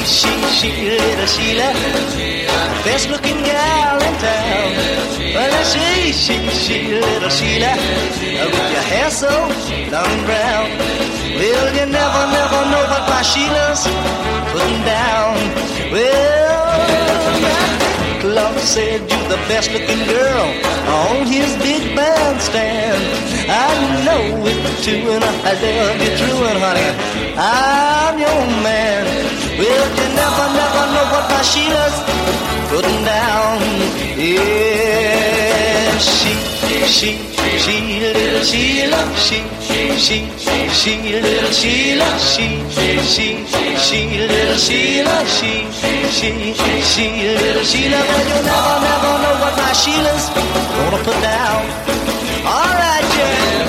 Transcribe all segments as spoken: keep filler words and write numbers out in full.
she, she, little Sheila, best looking gal in town. Well, I see, she, she, little Sheila, with your hair so long and brown. Well, you never, never know what my Sheila's putting down. Well, Love said you're the best looking girl on his big bandstand. I know it too, and I love you true, and honey, I'm your man. Well, you never, never know what my Sheila's putting down. Yeah, she, she, she, little Sheila, she, she, she, little Sheila, she, she, she, little Sheila, she, she, she, little Sheila. Well, you never, never know what my Sheila's gonna put down. All right, yeah.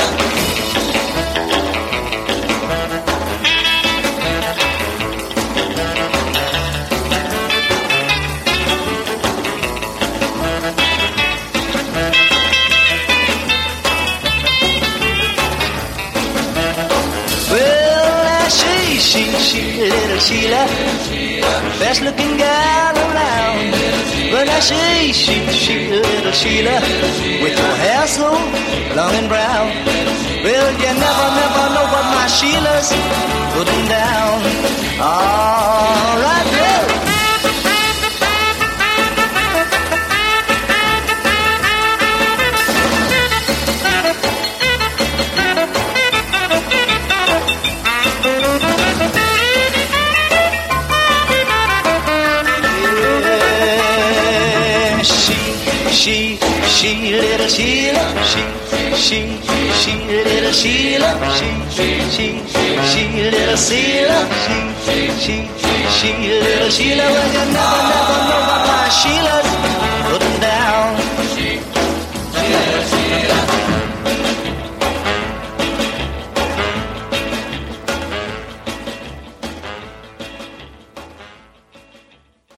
She, she, little Sheila, best looking gal around. But I say, she, she, little Sheila, with your hair so long and brown. Well, you never, never know what my Sheila's putting down. All right, yeah. She, she, little Sheila, she, she, she, little Sheila, she, she, she, little Sheila, she, she, she, little Sheila. Well, you never, never know what my Sheila's